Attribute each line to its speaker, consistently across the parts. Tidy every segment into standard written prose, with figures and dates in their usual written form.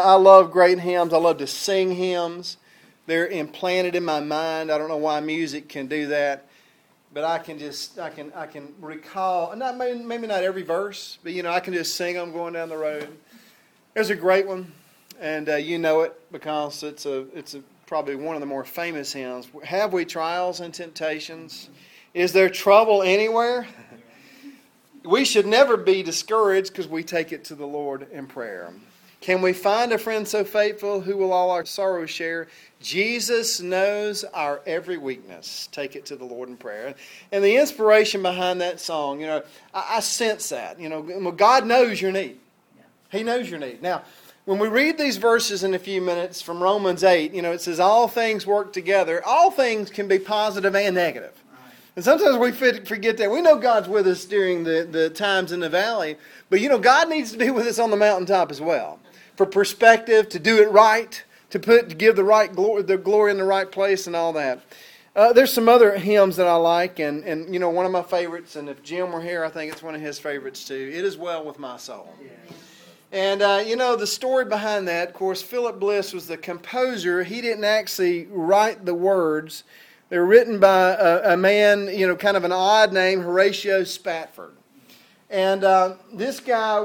Speaker 1: I love great hymns. I love to sing hymns. They're implanted in my mind. I don't know why music can do that, but I can recall, maybe not every verse, but I can just sing them going down the road. There's a great one, and you know it because it's probably one of the more famous hymns. Have we trials and temptations? Is there trouble anywhere? We should never be discouraged because we take it to the Lord in prayer. Can we find a friend so faithful who will all our sorrows share? Jesus knows our every weakness. Take it to the Lord in prayer. And the inspiration behind that song, I sense that. God knows your need. He knows your need. Now, when we read these verses in a few minutes from Romans 8, it says all things work together. All things can be positive and negative. And sometimes we forget that. We know God's with us during the times in the valley, but God needs to be with us on the mountaintop as well. For perspective, to do it right, to give the glory in the right place and all that. There's some other hymns that I like, and one of my favorites, and if Jim were here, I think it's one of his favorites too. It Is Well With My Soul. And, the story behind that, of course, Philip Bliss was the composer. He didn't actually write the words. They were written by a man, kind of an odd name, Horatio Spafford. And this guy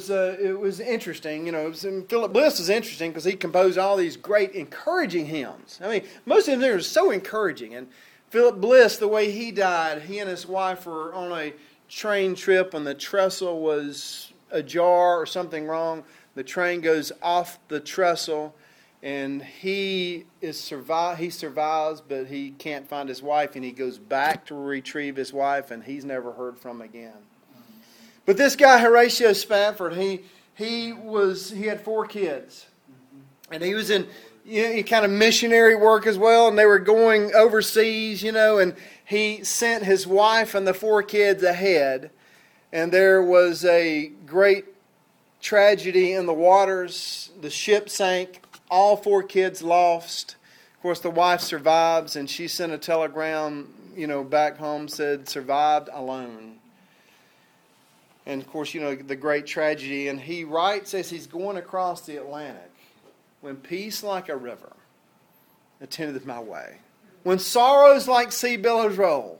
Speaker 1: it was interesting. Philip Bliss was interesting because he composed all these great encouraging hymns. I mean, most of them were so encouraging. And Philip Bliss, the way he died, he and his wife were on a train trip and the trestle was ajar or something wrong. The train goes off the trestle. And he survives, but he can't find his wife, and he goes back to retrieve his wife, and he's never heard from again. But this guy Horatio Spafford, he had 4 kids, and he was in kind of missionary work as well, and they were going overseas, and he sent his wife and the 4 kids ahead, and there was a great tragedy in the waters. The ship sank. All 4 kids lost. Of course, the wife survives, and she sent a telegram, back home, said, survived alone. And, of course, the great tragedy. And he writes as he's going across the Atlantic, when peace like a river attendeth my way, when sorrows like sea billows roll.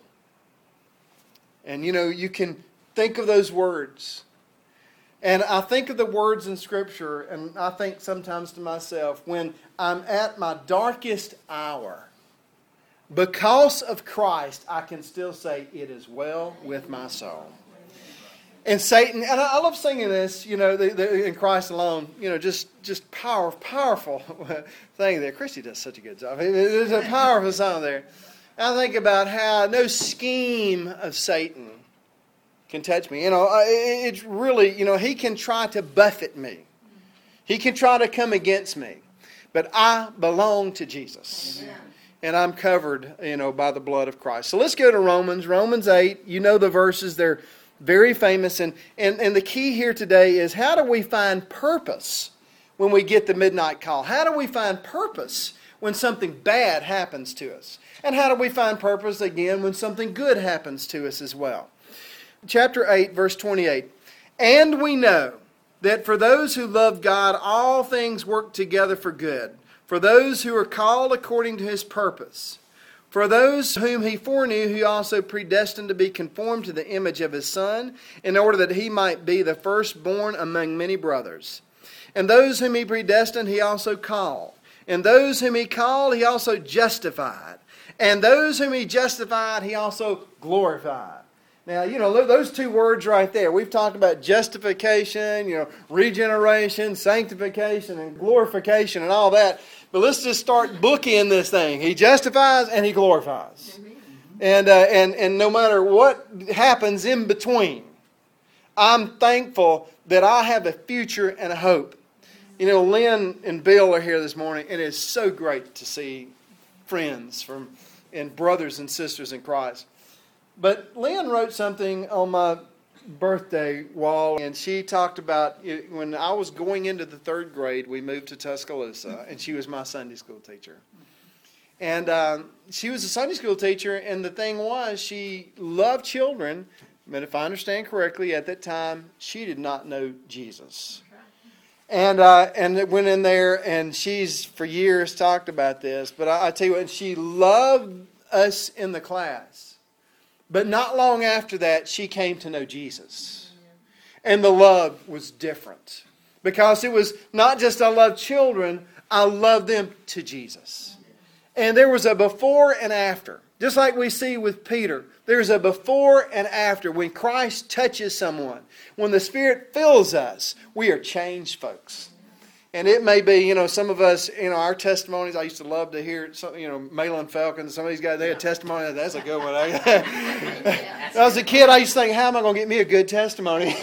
Speaker 1: And, you can think of those words. And I think of the words in Scripture, and I think sometimes to myself, when I'm at my darkest hour, because of Christ, I can still say, it is well with my soul. And Satan, and I love singing this, in Christ alone, just powerful thing there. Christy does such a good job. It's a powerful song there. I think about how no scheme of Satan can touch me. It's really, he can try to buffet me. He can try to come against me. But I belong to Jesus. Amen. And I'm covered, by the blood of Christ. So let's go to Romans. Romans 8, you know the verses. They're very famous. And the key here today is, how do we find purpose when we get the midnight call? How do we find purpose when something bad happens to us? And how do we find purpose, again, when something good happens to us as well? Chapter 8, verse 28. And we know that for those who love God, all things work together for good, for those who are called according to His purpose. For those whom He foreknew, He also predestined to be conformed to the image of His Son, in order that He might be the firstborn among many brothers. And those whom He predestined, He also called. And those whom He called, He also justified. And those whom He justified, He also glorified. Now, those 2 words right there. We've talked about justification, regeneration, sanctification, and glorification and all that. But let's just start bookending this thing. He justifies and He glorifies. And no matter what happens in between, I'm thankful that I have a future and a hope. Lynn and Bill are here this morning. It is so great to see friends and brothers and sisters in Christ. But Lynn wrote something on my birthday wall, and she talked about when I was going into the 3rd grade, we moved to Tuscaloosa, and she was my Sunday school teacher. And she was a Sunday school teacher, and the thing was, she loved children, but if I understand correctly, at that time, she did not know Jesus. And it went in there, and she's for years talked about this. But I tell you what, she loved us in the class. But not long after that, she came to know Jesus. And the love was different. Because it was not just I love children, I love them to Jesus. And there was a before and after. Just like we see with Peter. There's a before and after. When Christ touches someone, when the Spirit fills us, we are changed folks. And it may be, some of us, our testimonies, I used to love to hear, Malin Falcon, some of these guys, they had testimony. That's a good one. When I was a kid, I used to think, how am I going to get me a good testimony?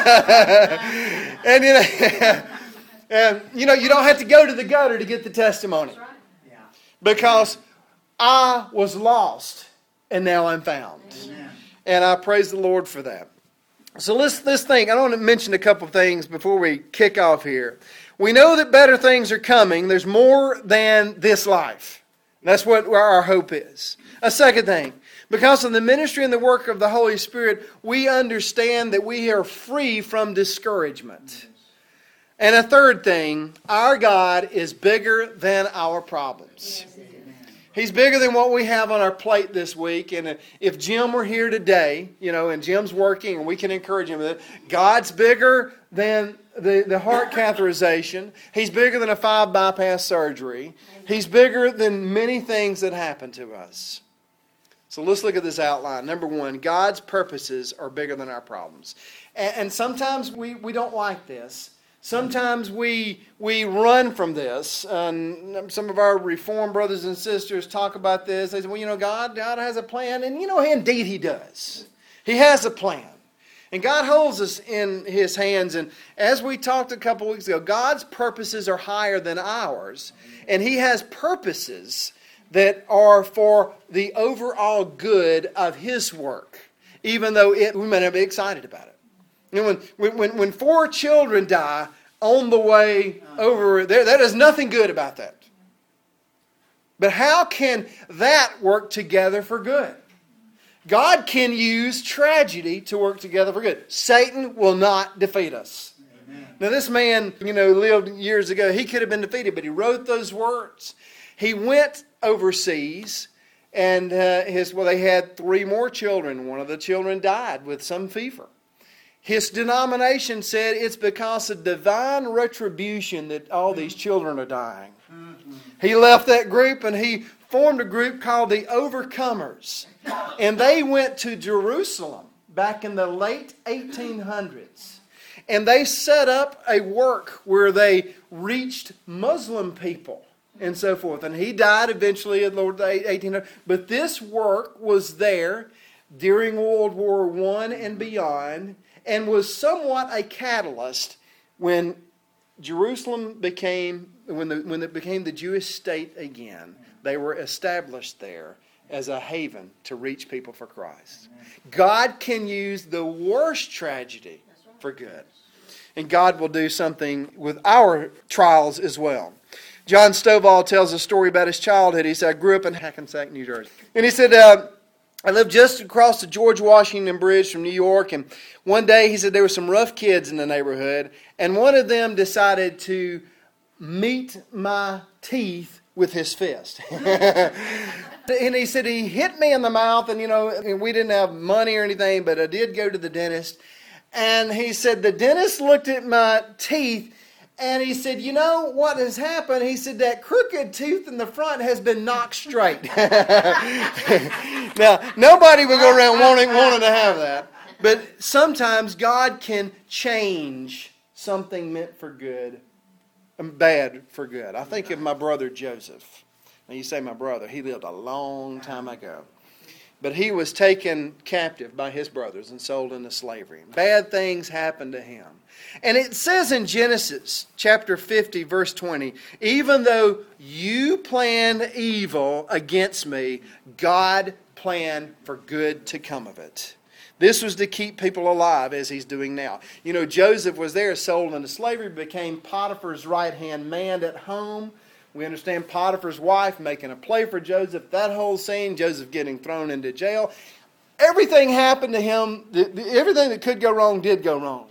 Speaker 1: And, you don't have to go to the gutter to get the testimony. Because I was lost, and now I'm found. Amen. And I praise the Lord for that. So let's think. I want to mention a couple of things before we kick off here. We know that better things are coming. There's more than this life. That's what our hope is. A second thing, because of the ministry and the work of the Holy Spirit, we understand that we are free from discouragement. And a third thing, our God is bigger than our problems. He's bigger than what we have on our plate this week. And if Jim were here today, and Jim's working, and we can encourage him with it, God's bigger than the heart catheterization. He's bigger than a 5 bypass surgery. He's bigger than many things that happen to us. So let's look at this outline. Number one, God's purposes are bigger than our problems. And sometimes we don't like this. Sometimes we run from this. Some of our Reformed brothers and sisters talk about this. They say, well, God has a plan. And, indeed He does. He has a plan. And God holds us in His hands. And as we talked a couple weeks ago, God's purposes are higher than ours. And He has purposes that are for the overall good of His work, even though we may not be excited about it. When 4 children die on the way over there, that is nothing good about that. But how can that work together for good? God can use tragedy to work together for good. Satan will not defeat us. Amen. Now this man, lived years ago. He could have been defeated, but he wrote those words. He went overseas, and they had 3 more children. One of the children died with some fever. His denomination said it's because of divine retribution that all these children are dying. Mm-hmm. He left that group and he formed a group called the Overcomers. And they went to Jerusalem back in the late 1800s. And they set up a work where they reached Muslim people and so forth. And he died eventually in the 1800s. But this work was there during World War I and beyond, and was somewhat a catalyst when Jerusalem became the Jewish state again. They were established there as a haven to reach people for Christ. God can use the worst tragedy for good. And God will do something with our trials as well. John Stovall tells a story about his childhood. He said, I grew up in Hackensack, New Jersey. And he said, I lived just across the George Washington Bridge from New York, and one day he said there were some rough kids in the neighborhood, and one of them decided to meet my teeth with his fist. And he said he hit me in the mouth, and we didn't have money or anything, but I did go to the dentist. And he said the dentist looked at my teeth, and he said, what has happened? He said that crooked tooth in the front has been knocked straight. Now, nobody would go around wanting to have that. But sometimes God can change something meant for good, bad for good. I think of my brother Joseph. Now you say my brother, he lived a long time ago. But he was taken captive by his brothers and sold into slavery. Bad things happened to him. And it says in Genesis chapter 50, verse 20, even though you planned evil against me, God planned for good to come of it. This was to keep people alive as He's doing now. Joseph was there, sold into slavery, became Potiphar's right-hand man at home. We understand Potiphar's wife making a play for Joseph. That whole scene, Joseph getting thrown into jail. Everything happened to him. Everything that could go wrong did go wrong.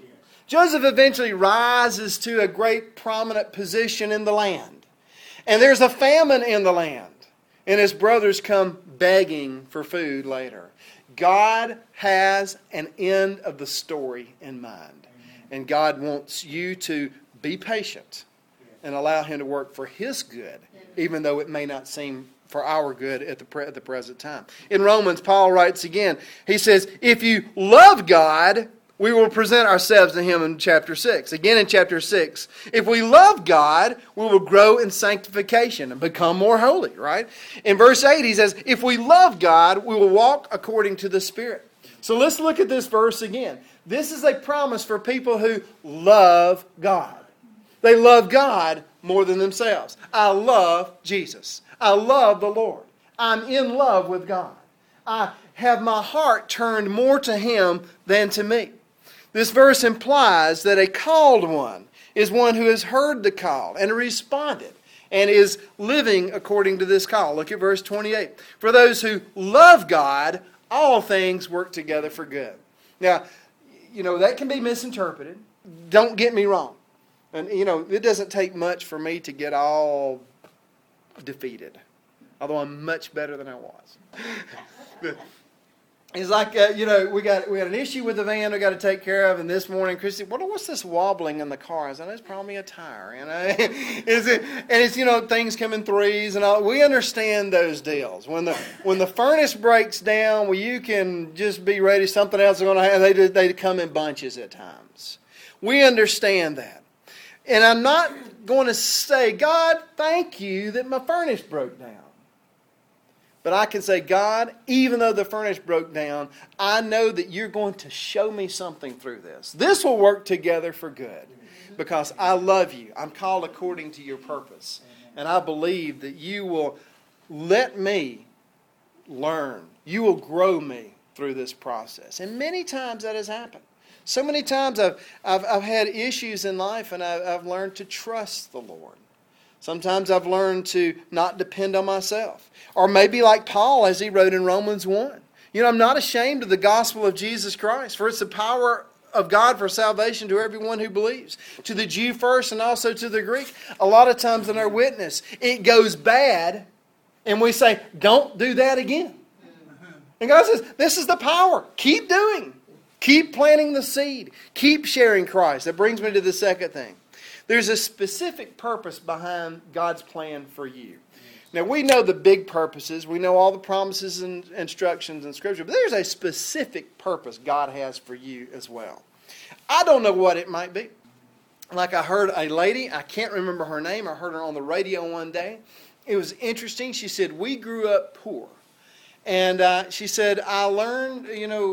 Speaker 1: Joseph eventually rises to a great prominent position in the land. And there's a famine in the land. And his brothers come begging for food later. God has an end of the story in mind. And God wants you to be patient and allow Him to work for His good, even though it may not seem for our good at the present time. In Romans, Paul writes again, he says, if you love God, we will present ourselves to Him in chapter 6. Again in chapter 6, if we love God, we will grow in sanctification and become more holy, right? In verse 8, he says, if we love God, we will walk according to the Spirit. So let's look at this verse again. This is a promise for people who love God. They love God more than themselves. I love Jesus. I love the Lord. I'm in love with God. I have my heart turned more to Him than to me. This verse implies that a called one is one who has heard the call and responded and is living according to this call. Look at verse 28. For those who love God, all things work together for good. Now, that can be misinterpreted. Don't get me wrong. And, it doesn't take much for me to get all defeated. Although I'm much better than I was. It's like, we got an issue with the van we got to take care of. And this morning, Christy, what's this wobbling in the car? I said, it's probably a tire. Things come in threes and all. We understand those deals. When the furnace breaks down, well, you can just be ready. Something else is going to happen. They come in bunches at times. We understand that. And I'm not going to say, God, thank you that my furnace broke down. But I can say, God, even though the furnace broke down, I know that you're going to show me something through this. This will work together for good because I love you. I'm called according to your purpose. And I believe that you will let me learn. You will grow me through this process. And many times that has happened. So many times I've had issues in life and I've learned to trust the Lord. Sometimes I've learned to not depend on myself. Or maybe like Paul as he wrote in Romans 1. I'm not ashamed of the gospel of Jesus Christ, for it's the power of God for salvation to everyone who believes. To the Jew first and also to the Greek. A lot of times in our witness, it goes bad and we say, don't do that again. And God says, this is the power. Keep doing. Keep planting the seed. Keep sharing Christ. That brings me to the second thing. There's a specific purpose behind God's plan for you. Now, we know the big purposes. We know all the promises and instructions in Scripture. But there's a specific purpose God has for you as well. I don't know what it might be. Like I heard a lady, I can't remember her name. I heard her on the radio one day. It was interesting. She said, we grew up poor. And she said, I learned,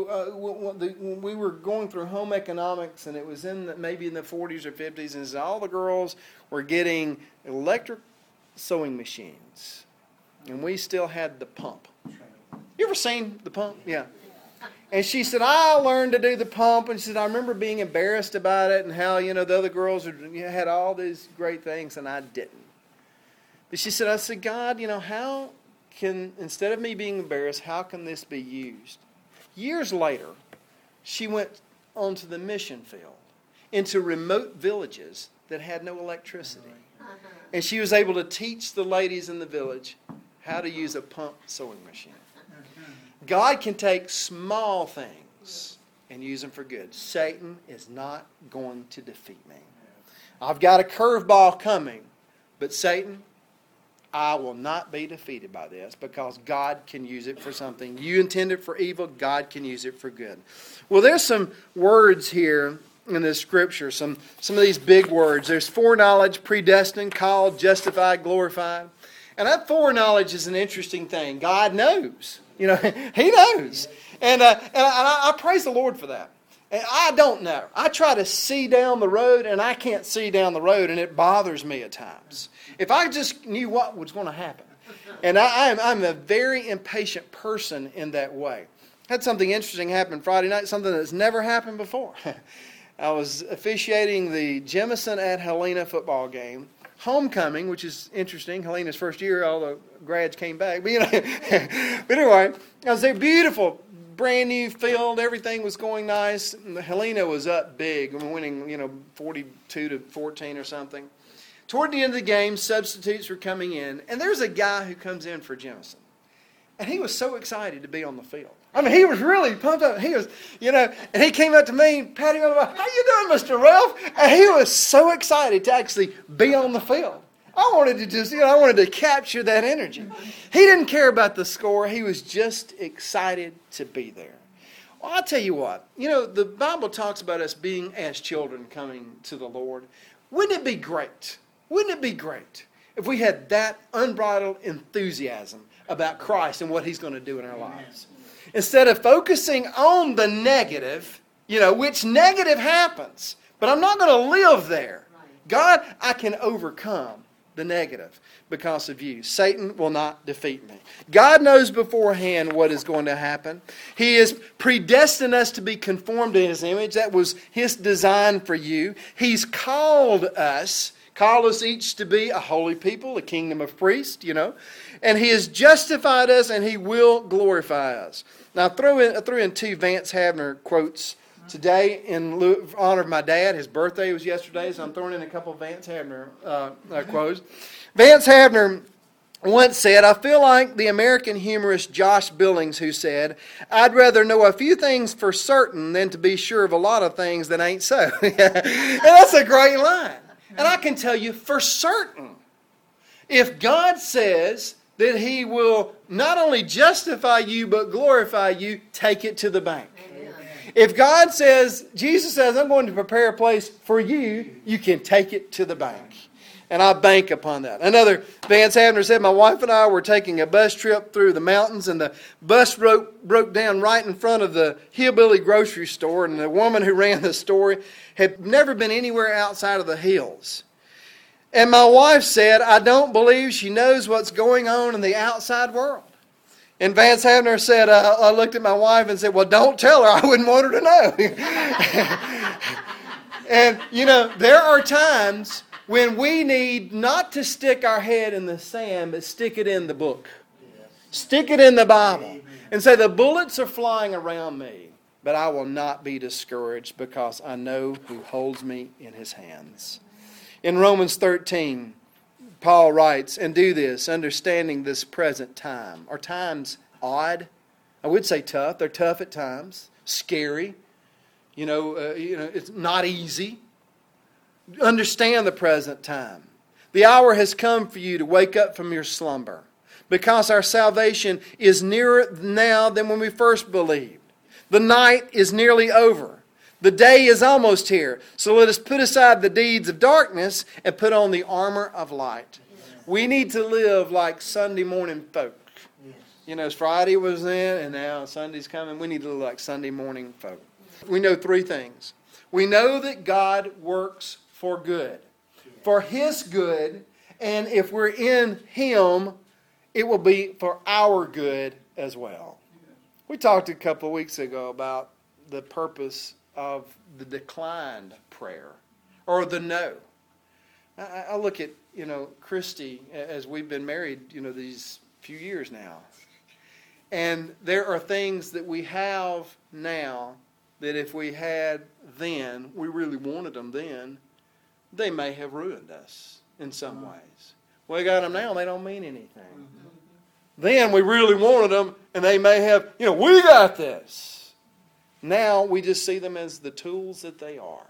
Speaker 1: when we were going through home economics, and it was maybe in the 40s or 50s, and all the girls were getting electric sewing machines. And we still had the pump. You ever seen the pump? Yeah. And she said, I learned to do the pump. And she said, I remember being embarrassed about it and how, the other girls had all these great things, and I didn't. But she said, I said, God, how instead of me being embarrassed, how can this be used? Years later, she went onto the mission field into remote villages that had no electricity. And she was able to teach the ladies in the village how to use a pump sewing machine. God can take small things and use them for good. Satan is not going to defeat me. I've got a curveball coming, but Satan, I will not be defeated by this because God can use it for something. You intend it for evil, God can use it for good. Well, there's some words here in this scripture, some of these big words. There's foreknowledge, predestined, called, justified, glorified. And that foreknowledge is an interesting thing. God knows. He knows. And I praise the Lord for that. And I don't know. I try to see down the road, and I can't see down the road, and it bothers me at times. If I just knew what was going to happen. And I'm a very impatient person in that way. Had something interesting happen Friday night, something that's never happened before. I was officiating the Jemison at Helena football game. Homecoming, which is interesting. Helena's first year, all the grads came back. But anyway, I was there, beautiful brand new field. Everything was going nice. Helena was up big, winning, 42-14 or something. Toward the end of the game, substitutes were coming in, and there's a guy who comes in for Jemison. And he was so excited to be on the field. I mean, he was really pumped up. He was, and he came up to me, patting me on the back, "How you doing, Mr. Ralph?" And he was so excited to actually be on the field. I wanted to capture that energy. He didn't care about the score. He was just excited to be there. Well, I'll tell you what. The Bible talks about us being as children coming to the Lord. Wouldn't it be great? Wouldn't it be great if we had that unbridled enthusiasm about Christ and what He's going to do in our lives? Instead of focusing on the negative, which negative happens, but I'm not going to live there. God, I can overcome the negative because of you. Satan will not defeat me. God knows beforehand what is going to happen. He has predestined us to be conformed to His image. That was His design for you. He's called us each to be a holy people, a kingdom of priests, and He has justified us, and He will glorify us. Now, I threw in 2 Vance Havner quotes today in honor of my dad. His birthday was yesterday, so I'm throwing in a couple of Vance Havner quotes. Vance Havner once said, "I feel like the American humorist Josh Billings, who said, 'I'd rather know a few things for certain than to be sure of a lot of things that ain't so.'" And that's a great line. And I can tell you for certain, if God says that He will not only justify you but glorify you, take it to the bank. Amen. If God says, Jesus says, "I'm going to prepare a place for you," you can take it to the bank. And I bank upon that. Another, Vance Havner said, "My wife and I were taking a bus trip through the mountains, and the bus broke down right in front of the hillbilly grocery store, and the woman who ran the store had never been anywhere outside of the hills. And my wife said, 'I don't believe she knows what's going on in the outside world.'" And Vance Havner said, I looked at my wife and said, "Well, don't tell her. I wouldn't want her to know." And, there are times when we need not to stick our head in the sand, but stick it in the book. Stick it in the Bible. And say, the bullets are flying around me, but I will not be discouraged because I know who holds me in His hands. In Romans 13, Paul writes, "And do this, understanding this present time." Are times odd? I would say tough. They're tough at times. Scary. It's not easy. Understand the present time. The hour has come for you to wake up from your slumber, because our salvation is nearer now than when we first believed. The night is nearly over. The day is almost here. So let us put aside the deeds of darkness and put on the armor of light. We need to live like Sunday morning folk. Friday was then, and now Sunday's coming. We need to live like Sunday morning folk. We know 3 things. We know that God works for good, for His good, and if we're in Him, it will be for our good as well. We talked a couple of weeks ago about the purpose of the declined prayer, or the no. I look at, Christy, as we've been married, these few years now. And there are things that we have now that if we had then, we really wanted them then, they may have ruined us in some ways. We got them now, they don't mean anything. Then we really wanted them, and they may have, we got this. Now we just see them as the tools that they are.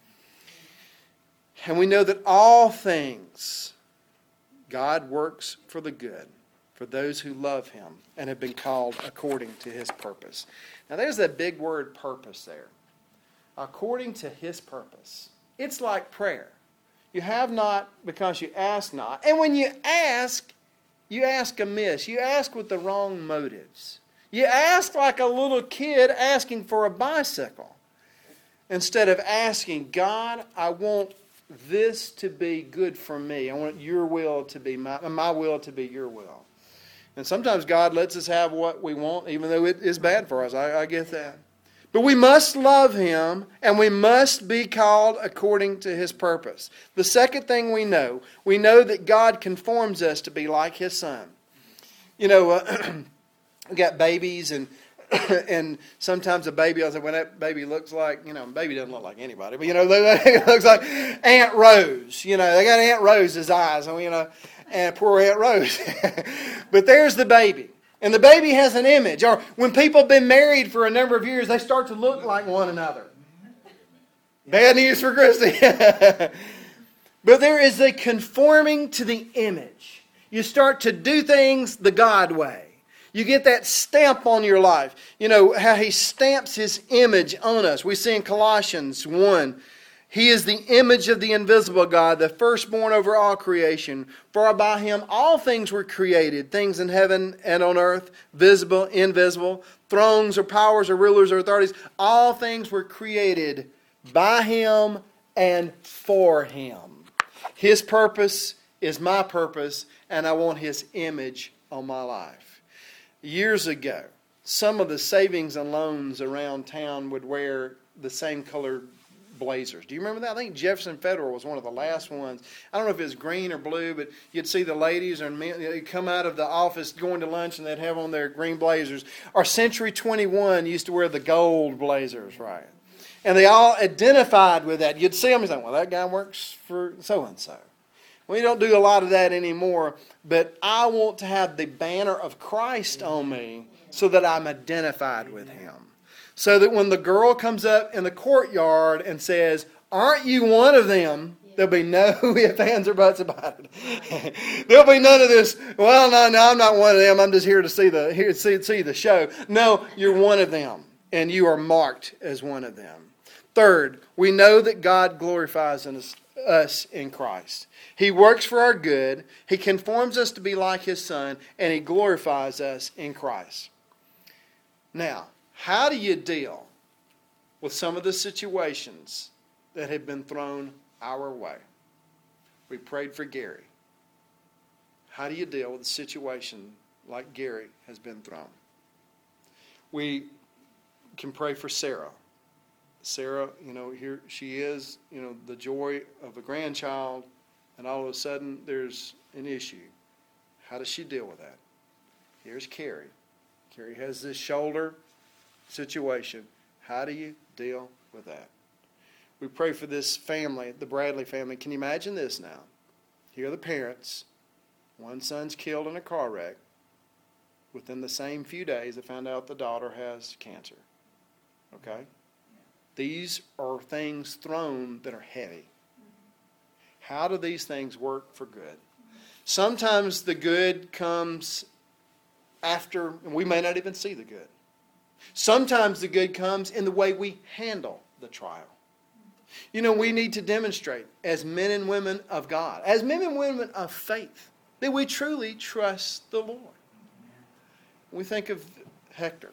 Speaker 1: And we know that all things, God works for the good, for those who love Him and have been called according to His purpose. Now there's that big word, purpose, there. According to His purpose. It's like prayer. You have not because you ask not. And when you ask amiss. You ask with the wrong motives. You ask like a little kid asking for a bicycle. Instead of asking, God, I want this to be good for me. I want your will to be my will to be your will. And sometimes God lets us have what we want, even though it is bad for us. I get that. But we must love Him, and we must be called according to His purpose. The second thing we know that God conforms us to be like His Son. We got babies, and And sometimes a baby, I say, when that baby looks like, baby doesn't look like anybody, but, it looks like Aunt Rose. They got Aunt Rose's eyes, and poor Aunt Rose. But there's the baby. And the baby has an image. Or when people have been married for a number of years, they start to look like one another. Bad news for Christy. But there is a conforming to the image. You start to do things the God way. You get that stamp on your life. How He stamps His image on us. We see in Colossians 1, He is the image of the invisible God, the firstborn over all creation. For by Him all things were created, things in heaven and on earth, visible, invisible, thrones or powers or rulers or authorities. All things were created by Him and for Him. His purpose is my purpose, and I want His image on my life. Years ago, some of the savings and loans around town would wear the same colored blazers. Do you remember that? I think Jefferson Federal was one of the last ones. I don't know if it was green or blue, but you'd see the ladies and men, they'd come out of the office going to lunch and they'd have on their green blazers. Or Century 21 used to wear the gold blazers, right? And they all identified with that. You'd see them and say, well, that guy works for so-and-so. We don't do a lot of that anymore, but I want to have the banner of Christ on me so that I'm identified with Him. So that when the girl comes up in the courtyard and says, aren't you one of them? There'll be no ifs, ands, or buts about it. There'll be none of this, well, no, I'm not one of them. I'm just here to see the show. No, you're one of them, and you are marked as one of them. Third, we know that God glorifies us in Christ. He works for our good. He conforms us to be like His Son, and He glorifies us in Christ. Now, how do you deal with some of the situations that have been thrown our way? We prayed for Gary. How do you deal with a situation like Gary has been thrown? We can pray for Sarah. Sarah, here she is, the joy of a grandchild, and all of a sudden there's an issue. How does she deal with that? Here's Carrie. Carrie has this shoulder situation. How do you deal with that? We pray for this family, the Bradley family. Can you imagine this now? Here are the parents. One son's killed in a car wreck. Within the same few days, they found out the daughter has cancer. Okay? These are things thrown that are heavy. How do these things work for good? Sometimes the good comes after, and we may not even see the good. Sometimes the good comes in the way we handle the trial. We need to demonstrate as men and women of God, as men and women of faith, that we truly trust the Lord. We think of Hector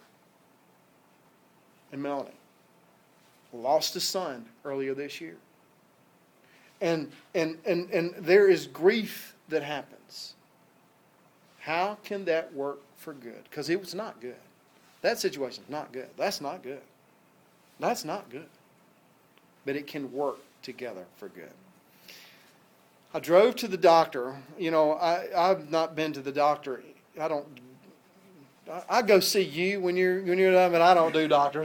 Speaker 1: and Melanie. Lost a son earlier this year. And there is grief that happens. How can that work for good? Because it was not good. That situation's not good. That's not good. That's not good. But it can work together for good. I drove to the doctor. I've not been to the doctor. I go see you when you're done, but I don't do doctors.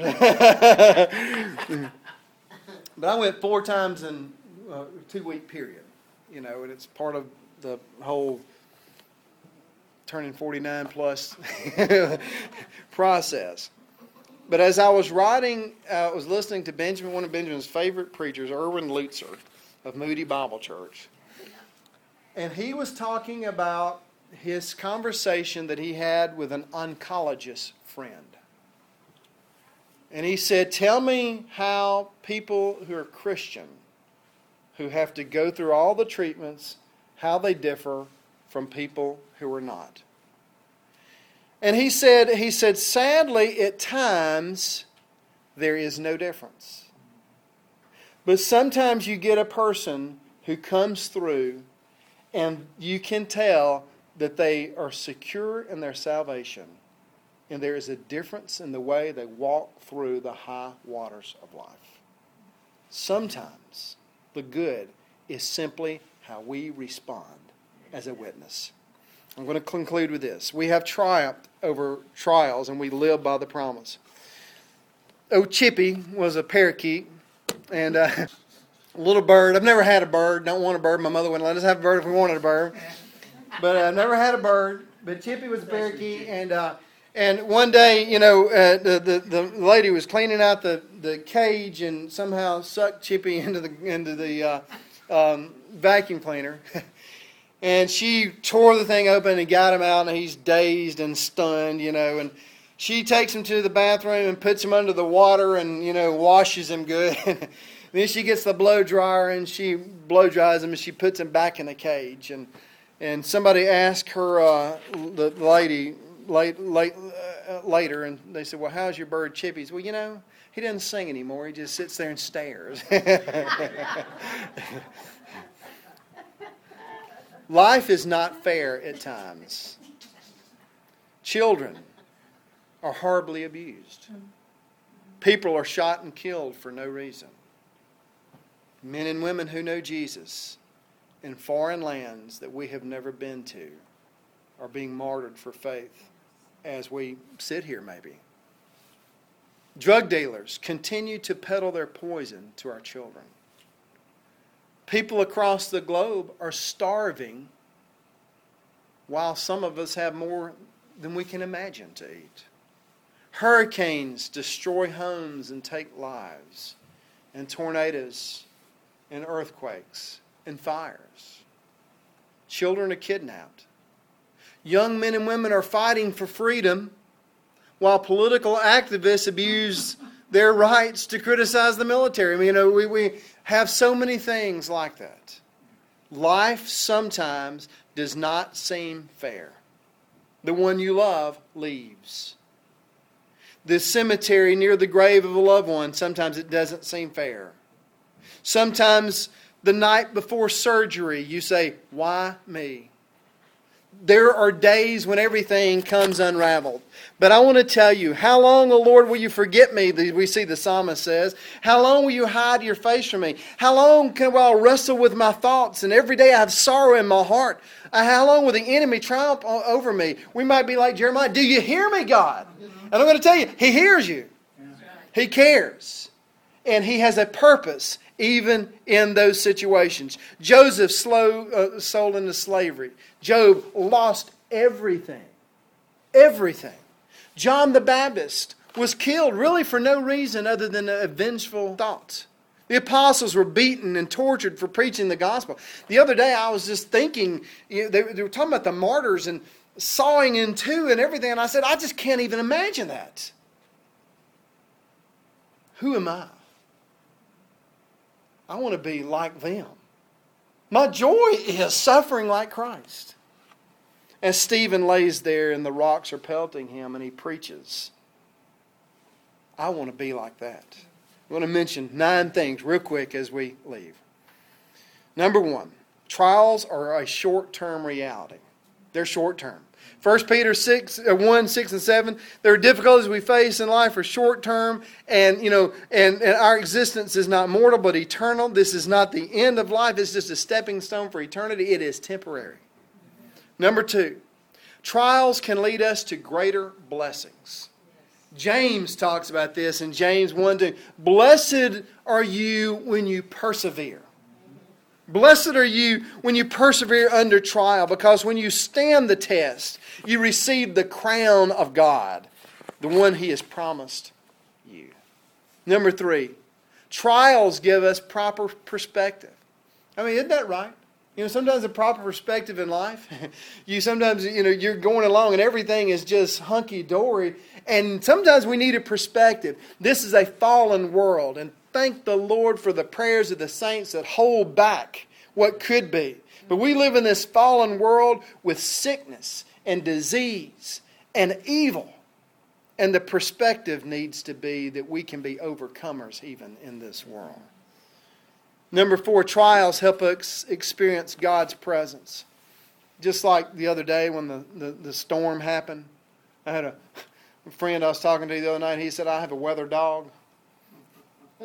Speaker 1: But I went 4 times in a 2-week period, and it's part of the whole turning 49 plus process. But as I was writing, I was listening to one of Benjamin's favorite preachers, Erwin Lutzer of Moody Bible Church. And he was talking about his conversation that he had with an oncologist friend. And he said, tell me how people who are Christian, who have to go through all the treatments, how they differ from people who are not. And he said, sadly, at times, there is no difference. But sometimes you get a person who comes through and you can tell that they are secure in their salvation. And there is a difference in the way they walk through the high waters of life. Sometimes the good is simply how we respond as a witness. I'm going to conclude with this. We have triumphed over trials, and we live by the promise. Oh, Chippy was a parakeet, and a little bird. I've never had a bird. Don't want a bird. My mother wouldn't let us have a bird if we wanted a bird. But I've never had a bird. But Chippy was a parakeet, and one day, the lady was cleaning out the cage and somehow sucked Chippy into the vacuum cleaner. And she tore the thing open and got him out, and he's dazed and stunned, and she takes him to the bathroom and puts him under the water and, washes him good. Then she gets the blow dryer and she blow dries him and she puts him back in the cage. And somebody asked her, the lady, later, and they said, well, how's your bird Chippy? He said, well, he doesn't sing anymore. He just sits there and stares. Life is not fair at times. Children are horribly abused. People are shot and killed for no reason. Men and women who know Jesus in foreign lands that we have never been to are being martyred for faith as we sit here maybe. Drug dealers continue to peddle their poison to our children. People across the globe are starving while some of us have more than we can imagine to eat. Hurricanes destroy homes and take lives, and tornadoes and earthquakes and fires. Children are kidnapped. Young men and women are fighting for freedom while political activists abuse their rights to criticize the military. We have so many things like that. Life sometimes does not seem fair. The one you love leaves. The cemetery near the grave of a loved one, sometimes it doesn't seem fair. Sometimes the night before surgery, you say, why me? There are days when everything comes unraveled. But I want to tell you, how long, O Lord, will you forget me? We see the psalmist says. How long will you hide your face from me? How long will I wrestle with my thoughts? And every day I have sorrow in my heart. How long will the enemy triumph over me? We might be like Jeremiah. Do you hear me, God? And I'm going to tell you, He hears you. He cares. And He has a purpose even in those situations. Joseph sold into slavery. Job lost everything. Everything. John the Baptist was killed really for no reason other than a vengeful thought. The apostles were beaten and tortured for preaching the gospel. The other day I was just thinking, they were talking about the martyrs and sawing in two and everything. And I said, I just can't even imagine that. Who am I? I want to be like them. My joy is suffering like Christ. As Stephen lays there and the rocks are pelting him and he preaches, I want to be like that. I want to mention 9 things real quick as we leave. Number 1, trials are a short-term reality. They're short-term. 1 Peter 1, 6, and 7, there are difficulties we face in life are short-term, and our existence is not mortal but eternal. This is not the end of life. It's just a stepping stone for eternity. It is temporary. Number 2, trials can lead us to greater blessings. James talks about this in James 1:2. Blessed are you when you persevere. Blessed are you when you persevere under trial, because when you stand the test, you receive the crown of God, the one He has promised you. Number 3, trials give us proper perspective. Isn't that right? Sometimes a proper perspective in life, you're going along and everything is just hunky-dory, and sometimes we need a perspective. This is a fallen world, and thank the Lord for the prayers of the saints that hold back what could be. But we live in this fallen world with sickness and disease and evil. And the perspective needs to be that we can be overcomers even in this world. Number 4, trials help us experience God's presence. Just like the other day when the storm happened. I had a friend I was talking to the other night. He said, I have a weather dog.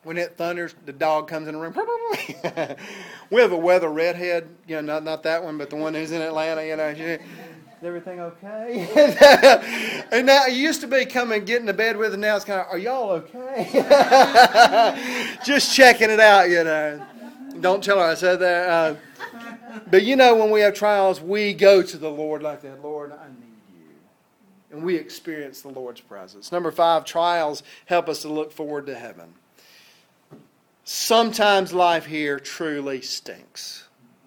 Speaker 1: When it thunders, the dog comes in the room. We have a weather redhead, not that one, but the one who's in Atlanta. Is everything okay? And now it used to be come and get into bed with, and now it's kind of, are y'all okay? Just checking it out, Don't tell her I said that. But when we have trials, we go to the Lord like that. Lord, I need you. And we experience the Lord's presence. Number 5, trials help us to look forward to heaven. Sometimes life here truly stinks.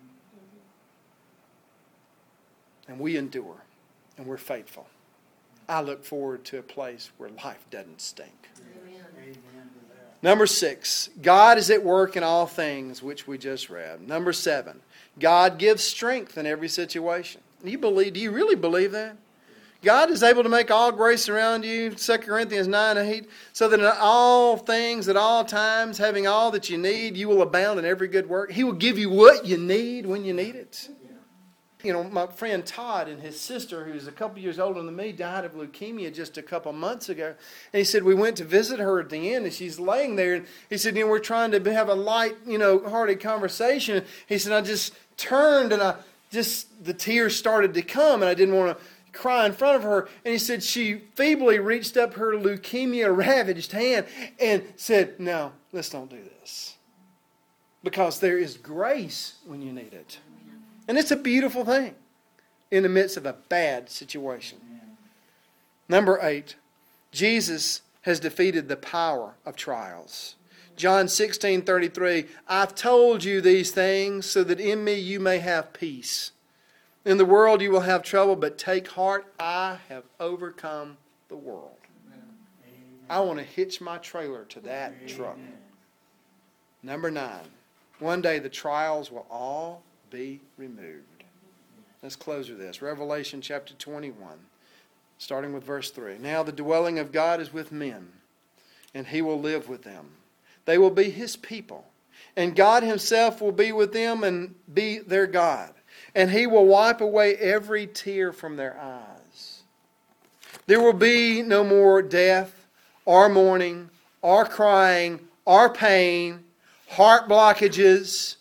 Speaker 1: And we endure. And we're faithful. I look forward to a place where life doesn't stink. Amen. Number 6, God is at work in all things, which we just read. Number 7, God gives strength in every situation. Do you really believe that? God is able to make all grace around you, 2 Corinthians 9:8, so that in all things, at all times, having all that you need, you will abound in every good work. He will give you what you need when you need it. My friend Todd and his sister, who's a couple years older than me, died of leukemia just a couple months ago. And he said, we went to visit her at the end, and she's laying there. And he said, we're trying to have a light, hearted conversation. He said, I just turned, and the tears started to come, and I didn't want to cry in front of her. And he said, she feebly reached up her leukemia-ravaged hand and said, no, let's don't do this. Because there is grace when you need it. And it's a beautiful thing in the midst of a bad situation. Number 8, Jesus has defeated the power of trials. John 16:33, I've told you these things so that in me you may have peace. In the world you will have trouble, but take heart, I have overcome the world. I want to hitch my trailer to that truck. Number 9, one day the trials will all be removed. Let's close with this. Revelation chapter 21, starting with verse 3. Now the dwelling of God is with men, and He will live with them. They will be His people, and God Himself will be with them and be their God. And He will wipe away every tear from their eyes. There will be no more death, or mourning, or crying, or pain, heart blockages,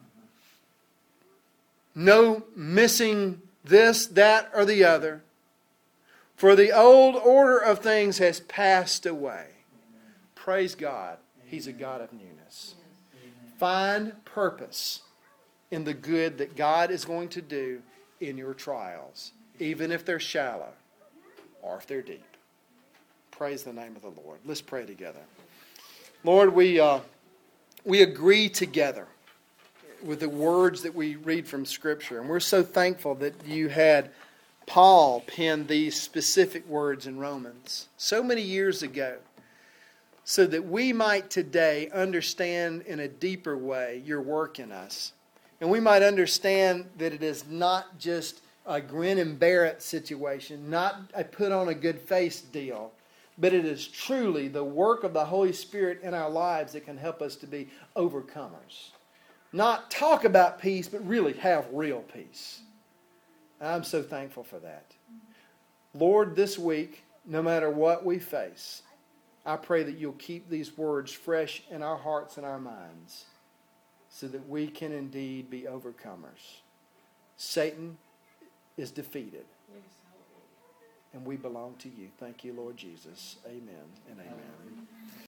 Speaker 1: no missing this, that, or the other. For the old order of things has passed away. Praise God. He's a God of newness. Find purpose in the good that God is going to do in your trials, even if they're shallow or if they're deep. Praise the name of the Lord. Let's pray together. Lord, we agree together with the words that we read from Scripture. And we're so thankful that you had Paul pen these specific words in Romans so many years ago, so that we might today understand in a deeper way your work in us. And we might understand that it is not just a grin and bear it situation, not a put on a good face deal, but it is truly the work of the Holy Spirit in our lives that can help us to be overcomers. Not talk about peace, but really have real peace. I'm so thankful for that. Lord, this week, no matter what we face, I pray that you'll keep these words fresh in our hearts and our minds so that we can indeed be overcomers. Satan is defeated. And we belong to you. Thank you, Lord Jesus. Amen and amen.